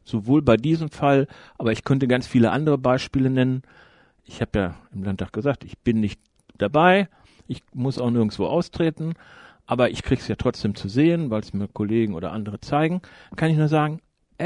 sowohl bei diesem Fall, aber ich könnte ganz viele andere Beispiele nennen. Ich habe ja im Landtag gesagt, ich bin nicht dabei, ich muss auch nirgendwo austreten, aber ich kriege es ja trotzdem zu sehen, weil es mir Kollegen oder andere zeigen. Kann ich nur sagen,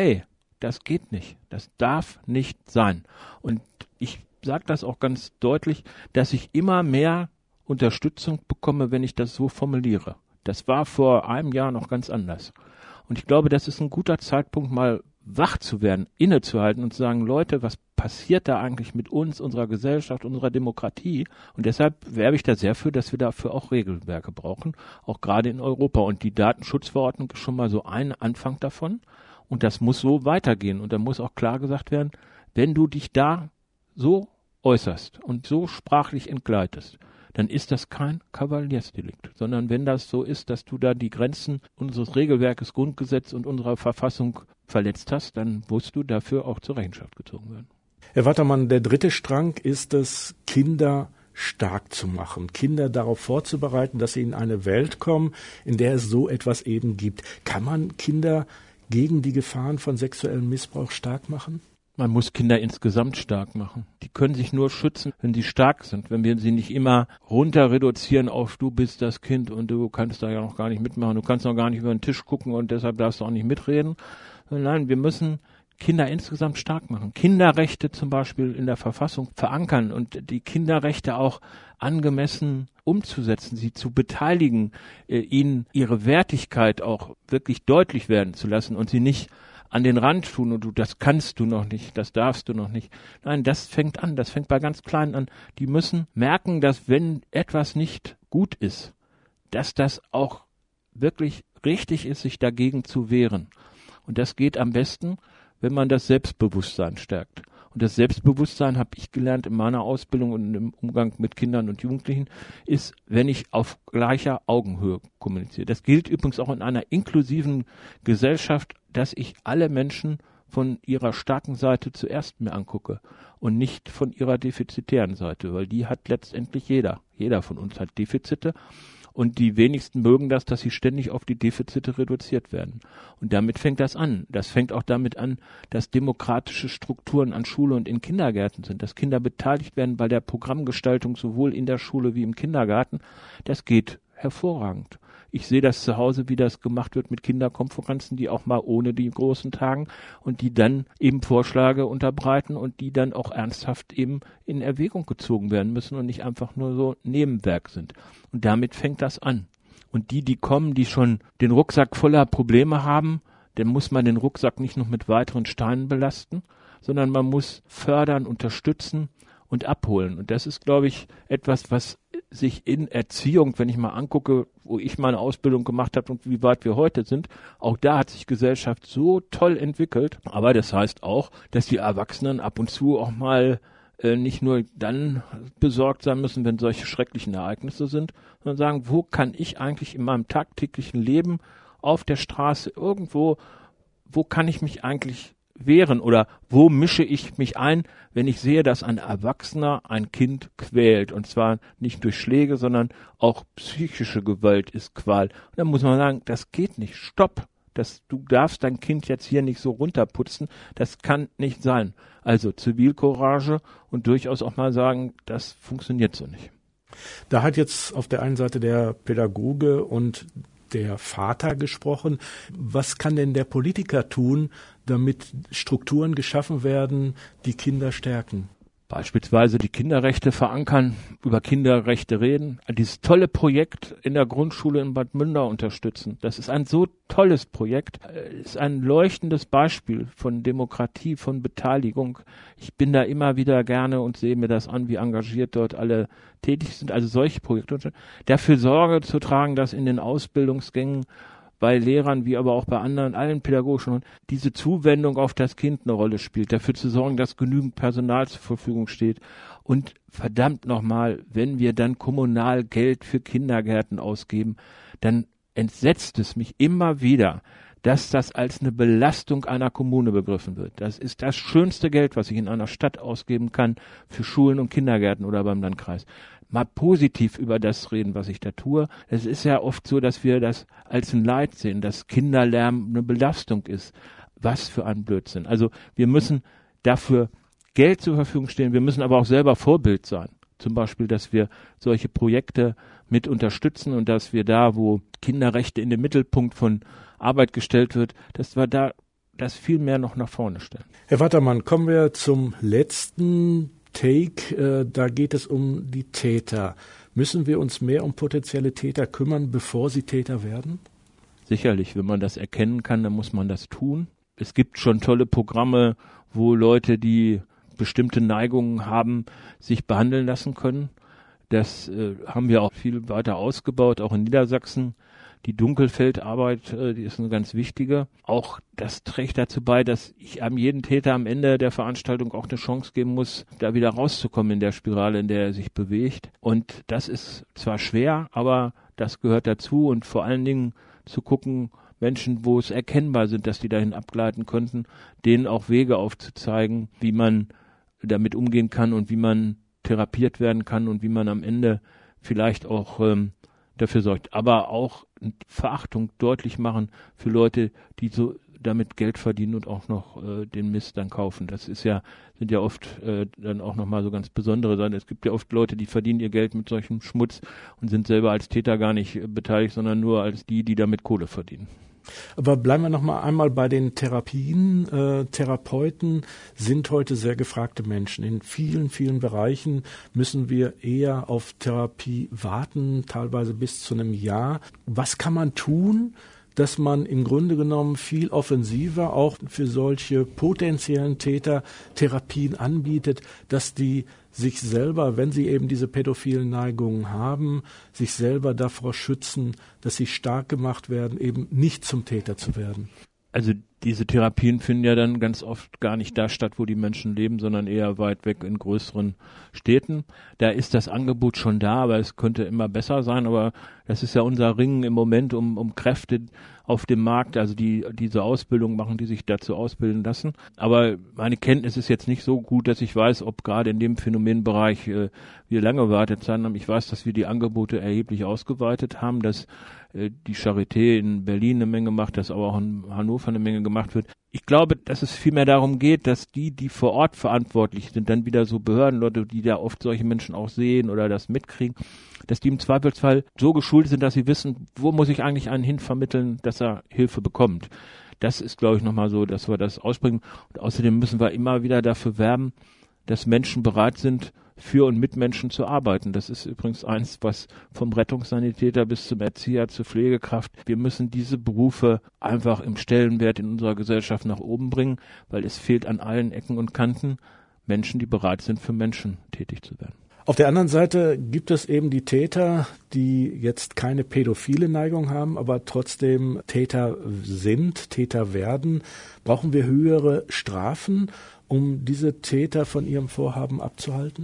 das geht nicht, das darf nicht sein. Und ich sage das auch ganz deutlich, dass ich immer mehr Unterstützung bekomme, wenn ich das so formuliere. Das war vor einem Jahr noch ganz anders. Und ich glaube, das ist ein guter Zeitpunkt, mal wach zu werden, innezuhalten und zu sagen, Leute, was passiert da eigentlich mit uns, unserer Gesellschaft, unserer Demokratie? Und deshalb werbe ich da sehr für, dass wir dafür auch Regelwerke brauchen, auch gerade in Europa. Und die Datenschutzverordnung ist schon mal so ein Anfang davon. Und das muss so weitergehen. Und da muss auch klar gesagt werden, wenn du dich da so äußerst und so sprachlich entgleitest, dann ist das kein Kavaliersdelikt, sondern wenn das so ist, dass du da die Grenzen unseres Regelwerkes, Grundgesetz und unserer Verfassung verletzt hast, dann musst du dafür auch zur Rechenschaft gezogen werden. Herr Watermann, der dritte Strang ist es, Kinder stark zu machen, Kinder darauf vorzubereiten, dass sie in eine Welt kommen, in der es so etwas eben gibt. Kann man Kinder gegen die Gefahren von sexuellem Missbrauch stark machen? Man muss Kinder insgesamt stark machen. Die können sich nur schützen, wenn sie stark sind. Wenn wir sie nicht immer runter reduzieren auf, du bist das Kind und du kannst da ja noch gar nicht mitmachen, du kannst noch gar nicht über den Tisch gucken und deshalb darfst du auch nicht mitreden. Nein, wir müssen Kinder insgesamt stark machen. Kinderrechte zum Beispiel in der Verfassung verankern und die Kinderrechte auch angemessen umzusetzen, sie zu beteiligen, ihnen ihre Wertigkeit auch wirklich deutlich werden zu lassen und sie nicht an den Rand tun und das kannst du noch nicht, das darfst du noch nicht. Nein, das fängt bei ganz Kleinen an. Die müssen merken, dass wenn etwas nicht gut ist, dass das auch wirklich richtig ist, sich dagegen zu wehren. Und das geht am besten, wenn man das Selbstbewusstsein stärkt. Und das Selbstbewusstsein, habe ich gelernt in meiner Ausbildung und im Umgang mit Kindern und Jugendlichen, ist, wenn ich auf gleicher Augenhöhe kommuniziere. Das gilt übrigens auch in einer inklusiven Gesellschaft, dass ich alle Menschen von ihrer starken Seite zuerst mir angucke und nicht von ihrer defizitären Seite, weil die hat letztendlich jeder. Jeder von uns hat Defizite. Und die wenigsten mögen das, dass sie ständig auf die Defizite reduziert werden. Und damit fängt das an. Das fängt auch damit an, dass demokratische Strukturen an Schule und in Kindergärten sind, dass Kinder beteiligt werden bei der Programmgestaltung sowohl in der Schule wie im Kindergarten. Das geht hervorragend. Ich sehe das zu Hause, wie das gemacht wird mit Kinderkonferenzen, die auch mal ohne die großen tagen und die dann eben Vorschläge unterbreiten und die dann auch ernsthaft eben in Erwägung gezogen werden müssen und nicht einfach nur so Nebenwerk sind. Und damit fängt das an. Und die kommen, die schon den Rucksack voller Probleme haben, dann muss man den Rucksack nicht noch mit weiteren Steinen belasten, sondern man muss fördern, unterstützen und abholen. Und das ist, glaube ich, etwas, was sich in Erziehung, wenn ich mal angucke, wo ich meine Ausbildung gemacht habe und wie weit wir heute sind, auch da hat sich Gesellschaft so toll entwickelt. Aber das heißt auch, dass die Erwachsenen ab und zu auch mal nicht nur dann besorgt sein müssen, wenn solche schrecklichen Ereignisse sind, sondern sagen, wo kann ich eigentlich in meinem tagtäglichen Leben auf der Straße irgendwo, wo kann ich mich eigentlich wehren oder wo mische ich mich ein, wenn ich sehe, dass ein Erwachsener ein Kind quält und zwar nicht durch Schläge, sondern auch psychische Gewalt ist Qual. Und dann muss man sagen, das geht nicht, stopp, du darfst dein Kind jetzt hier nicht so runterputzen, das kann nicht sein. Also Zivilcourage und durchaus auch mal sagen, das funktioniert so nicht. Da hat jetzt auf der einen Seite der Pädagoge und der Vater gesprochen. Was kann denn der Politiker tun, damit Strukturen geschaffen werden, die Kinder stärken? Beispielsweise die Kinderrechte verankern, über Kinderrechte reden, dieses tolle Projekt in der Grundschule in Bad Münder unterstützen. Das ist ein so tolles Projekt, ist ein leuchtendes Beispiel von Demokratie, von Beteiligung. Ich bin da immer wieder gerne und sehe mir das an, wie engagiert dort alle tätig sind. Also solche Projekte. Dafür Sorge zu tragen, dass in den Ausbildungsgängen bei Lehrern wie aber auch bei anderen, allen pädagogischen, diese Zuwendung auf das Kind eine Rolle spielt, dafür zu sorgen, dass genügend Personal zur Verfügung steht. Und verdammt nochmal, wenn wir dann kommunal Geld für Kindergärten ausgeben, dann entsetzt es mich immer wieder, dass das als eine Belastung einer Kommune begriffen wird. Das ist das schönste Geld, was ich in einer Stadt ausgeben kann für Schulen und Kindergärten oder beim Landkreis. Mal positiv über das reden, was ich da tue. Es ist ja oft so, dass wir das als ein Leid sehen, dass Kinderlärm eine Belastung ist. was für ein Blödsinn. Also wir müssen dafür Geld zur Verfügung stellen, wir müssen aber auch selber Vorbild sein. Zum Beispiel, dass wir solche Projekte mit unterstützen und dass wir da, wo Kinderrechte in den Mittelpunkt von Arbeit gestellt wird, dass wir da das viel mehr noch nach vorne stellen. Herr Watermann, kommen wir zum letzten Take. Da geht es um die Täter. Müssen wir uns mehr um potenzielle Täter kümmern, bevor sie Täter werden? Sicherlich, wenn man das erkennen kann, dann muss man das tun. Es gibt schon tolle Programme, wo Leute, die bestimmte Neigungen haben, sich behandeln lassen können. Das haben wir auch viel weiter ausgebaut, auch in Niedersachsen. Die Dunkelfeldarbeit, die ist eine ganz wichtige. Auch das trägt dazu bei, dass ich einem jeden Täter am Ende der Veranstaltung auch eine Chance geben muss, da wieder rauszukommen in der Spirale, in der er sich bewegt. Und das ist zwar schwer, aber das gehört dazu und vor allen Dingen zu gucken, Menschen, wo es erkennbar sind, dass die dahin abgleiten könnten, denen auch Wege aufzuzeigen, wie man damit umgehen kann und wie man therapiert werden kann und wie man am Ende vielleicht auch dafür sorgt. Aber auch Verachtung deutlich machen für Leute, die so damit Geld verdienen und auch noch den Mist dann kaufen. Das ist ja, sind ja oft dann auch nochmal so ganz besondere Sachen. Es gibt ja oft Leute, die verdienen ihr Geld mit solchem Schmutz und sind selber als Täter gar nicht beteiligt, sondern nur als die damit Kohle verdienen. Aber bleiben wir noch mal einmal bei den Therapien. Therapeuten sind heute sehr gefragte Menschen. In vielen, vielen Bereichen müssen wir eher auf Therapie warten, teilweise bis zu einem Jahr. Was kann man tun, dass man im Grunde genommen viel offensiver auch für solche potenziellen Täter Therapien anbietet, dass die sich selber, wenn sie eben diese pädophilen Neigungen haben, sich selber davor schützen, dass sie stark gemacht werden, eben nicht zum Täter zu werden? Also diese Therapien finden ja dann ganz oft gar nicht da statt, wo die Menschen leben, sondern eher weit weg in größeren Städten. Da ist das Angebot schon da, aber es könnte immer besser sein. Aber das ist ja unser Ringen im Moment um Kräfte auf dem Markt, also die diese Ausbildung machen, die sich dazu ausbilden lassen. Aber meine Kenntnis ist jetzt nicht so gut, dass ich weiß, ob gerade in dem Phänomenbereich wir lange Wartezeiten haben. Ich weiß, dass wir die Angebote erheblich ausgeweitet haben, dass die Charité in Berlin eine Menge macht, dass aber auch in Hannover eine Menge gemacht wird. Ich glaube, dass es vielmehr darum geht, dass die vor Ort verantwortlich sind, dann wieder so Behördenleute, die da oft solche Menschen auch sehen oder das mitkriegen, dass die im Zweifelsfall so geschult sind, dass sie wissen, wo muss ich eigentlich einen hinvermitteln, dass er Hilfe bekommt. Das ist, glaube ich, nochmal so, dass wir das ausbringen. Und außerdem müssen wir immer wieder dafür werben, dass Menschen bereit sind, für und mit Menschen zu arbeiten. Das ist übrigens eins, was vom Rettungssanitäter bis zum Erzieher zur Pflegekraft. Wir müssen diese Berufe einfach im Stellenwert in unserer Gesellschaft nach oben bringen, weil es fehlt an allen Ecken und Kanten Menschen, die bereit sind, für Menschen tätig zu werden. Auf der anderen Seite gibt es eben die Täter, die jetzt keine pädophile Neigung haben, aber trotzdem Täter sind, Täter werden. Brauchen wir höhere Strafen, um diese Täter von ihrem Vorhaben abzuhalten?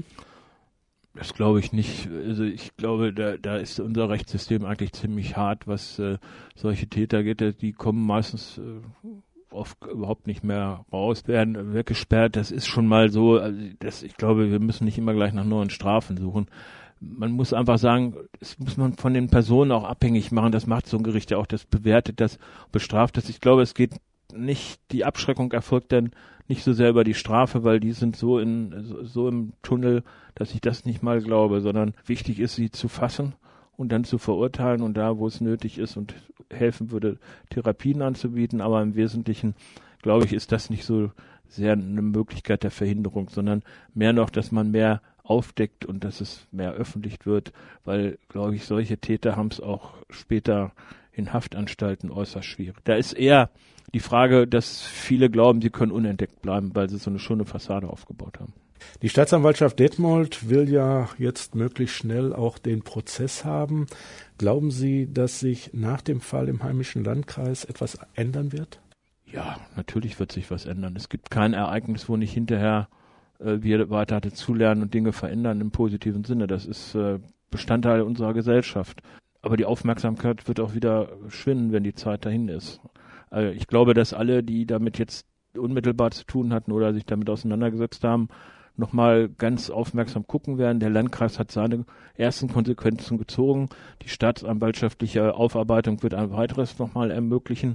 Das glaube ich nicht. Also ich glaube, da ist unser Rechtssystem eigentlich ziemlich hart, was solche Täter geht. Die kommen meistens oft überhaupt nicht mehr raus, werden weggesperrt. Das ist schon mal so. Also ich glaube, wir müssen nicht immer gleich nach neuen Strafen suchen. Man muss einfach sagen, das muss man von den Personen auch abhängig machen. Das macht so ein Gericht ja auch, das bewertet das, bestraft das. Ich glaube, es geht nicht, die Abschreckung erfolgt dann nicht so sehr über die Strafe, weil die sind so im Tunnel, dass ich das nicht mal glaube, sondern wichtig ist, sie zu fassen und dann zu verurteilen und da, wo es nötig ist und helfen würde, Therapien anzubieten. Aber im Wesentlichen, glaube ich, ist das nicht so sehr eine Möglichkeit der Verhinderung, sondern mehr noch, dass man mehr aufdeckt und dass es mehr öffentlich wird, weil, glaube ich, solche Täter haben es auch später in Haftanstalten äußerst schwierig. Da ist eher die Frage, dass viele glauben, sie können unentdeckt bleiben, weil sie so eine schöne Fassade aufgebaut haben. Die Staatsanwaltschaft Detmold will ja jetzt möglichst schnell auch den Prozess haben. Glauben Sie, dass sich nach dem Fall im heimischen Landkreis etwas ändern wird? Ja, natürlich wird sich was ändern. Es gibt kein Ereignis, wo nicht hinterher wir weiter dazulernen und Dinge verändern im positiven Sinne. Das ist Bestandteil unserer Gesellschaft. Aber die Aufmerksamkeit wird auch wieder schwinden, wenn die Zeit dahin ist. Also ich glaube, dass alle, die damit jetzt unmittelbar zu tun hatten oder sich damit auseinandergesetzt haben, nochmal ganz aufmerksam gucken werden. Der Landkreis hat seine ersten Konsequenzen gezogen. Die staatsanwaltschaftliche Aufarbeitung wird ein weiteres nochmal ermöglichen.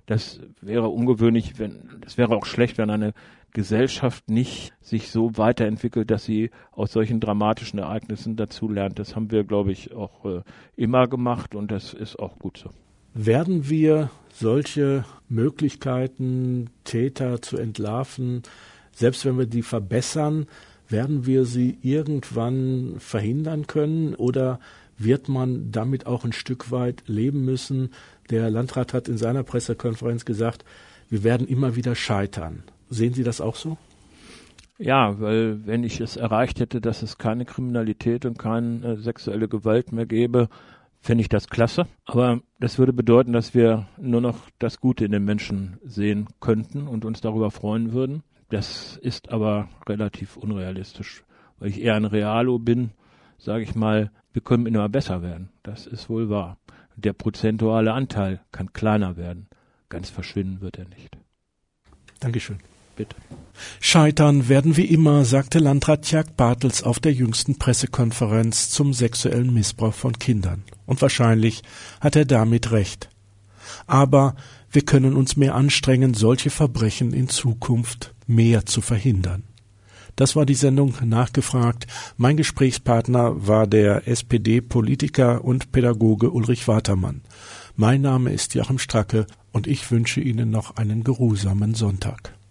Das wäre ungewöhnlich, das wäre auch schlecht, wenn eine Gesellschaft nicht sich so weiterentwickelt, dass sie aus solchen dramatischen Ereignissen dazulernt. Das haben wir, glaube ich, auch immer gemacht und das ist auch gut so. Werden wir solche Möglichkeiten, Täter zu entlarven, selbst wenn wir die verbessern, werden wir sie irgendwann verhindern können oder wird man damit auch ein Stück weit leben müssen? Der Landrat hat in seiner Pressekonferenz gesagt, wir werden immer wieder scheitern. Sehen Sie das auch so? Ja, weil wenn ich es erreicht hätte, dass es keine Kriminalität und keine sexuelle Gewalt mehr gäbe, fände ich das klasse. Aber das würde bedeuten, dass wir nur noch das Gute in den Menschen sehen könnten und uns darüber freuen würden. Das ist aber relativ unrealistisch. Weil ich eher ein Realo bin, sage ich mal, wir können immer besser werden. Das ist wohl wahr. Der prozentuale Anteil kann kleiner werden. Ganz verschwinden wird er nicht. Dankeschön. Bitte. Scheitern werden wie immer, sagte Landrat Tjerk Bartels auf der jüngsten Pressekonferenz zum sexuellen Missbrauch von Kindern. Und wahrscheinlich hat er damit recht. Aber wir können uns mehr anstrengen, solche Verbrechen in Zukunft mehr zu verhindern. Das war die Sendung Nachgefragt. Mein Gesprächspartner war der SPD-Politiker und Pädagoge Ulrich Watermann. Mein Name ist Joachim Stracke und ich wünsche Ihnen noch einen geruhsamen Sonntag.